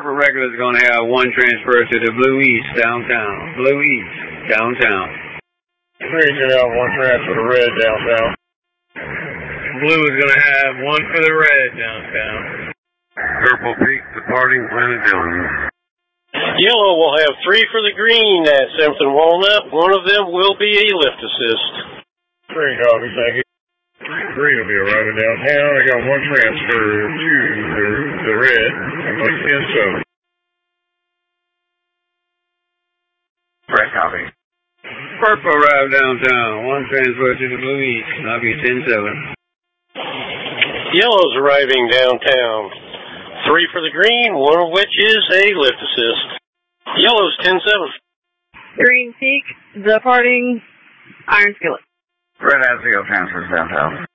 purple regular is going to have one transfer to the Blue East downtown. Blue East downtown. Green's going to have one transfer to red downtown. Blue is going to have one for the red downtown. Purple Peak departing Planet Dillon. Yellow will have 3 for the green at 7th and Walnut. One of them will be a lift assist. Green copy, thank you. Green will be arriving downtown. I got one transfer to the red. I'm going to 10-7. Red copy. Purple arrive downtown. One transfer to the Blue East. I'll be 10-7. Yellow's arriving downtown. 3 for the green, one of which is a lift assist. Yellow's 10-7. Green Peak, departing Iron Skillet. Red has zero transfers downtown.